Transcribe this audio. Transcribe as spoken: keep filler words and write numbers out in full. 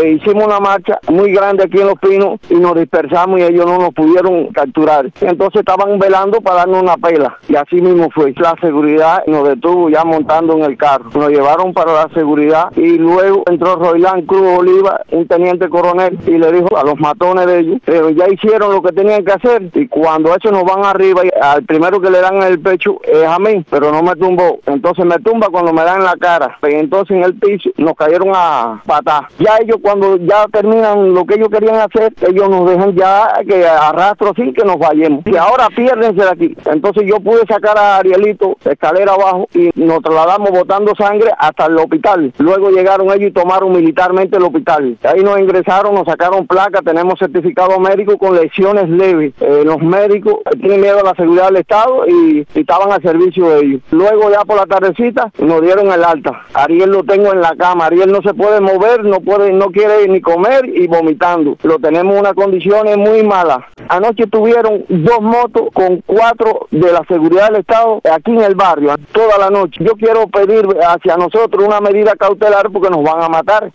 eh, hicimos una marcha muy grande aquí en Los Pinos y nos dispersamos y ellos no nos pudieron capturar. Entonces estaban velando para darnos una pela y así mismo fue. La seguridad nos detuvo ya montando en el carro. Nos llevaron para la seguridad y luego entró Roilán Cruz Oliva, un teniente coronel, y le dijo a los matones de ellos, pero ya hicieron lo que tenían que hacer, y cuando ellos nos van arriba, al primero que le dan en el pecho es a mí, pero no me tumbó. Entonces me tumba cuando me dan en la cara, y entonces en el piso nos cayeron a patar. Ya ellos cuando ya terminan lo que ellos querían hacer, ellos nos dejan ya que arrastro así que nos vayamos. Y ahora piérdense de aquí. Entonces yo pude sacar a Arielito escalera abajo y nos trasladamos botando sangre hasta el hospital. Luego llegaron ellos y tomaron militarmente el hospital. Ahí nos ingresaron, nos sacaron placa, tenemos certificado médico con lesiones leves. Eh, los médicos tienen miedo a la seguridad del Estado y, y estaban al servicio de ellos. Luego ya por la tardecita nos dieron el alta. Ariel lo tengo en la cama. Ariel no se puede mover, no puede, no quiere ni comer y vomitando. Lo tenemos en unas condiciones muy malas. Anoche tuvieron dos motos con cuatro de la seguridad del Estado aquí en el barrio, toda la noche. Yo quiero pedir hacia nosotros una medida cautelar porque nos van a matar.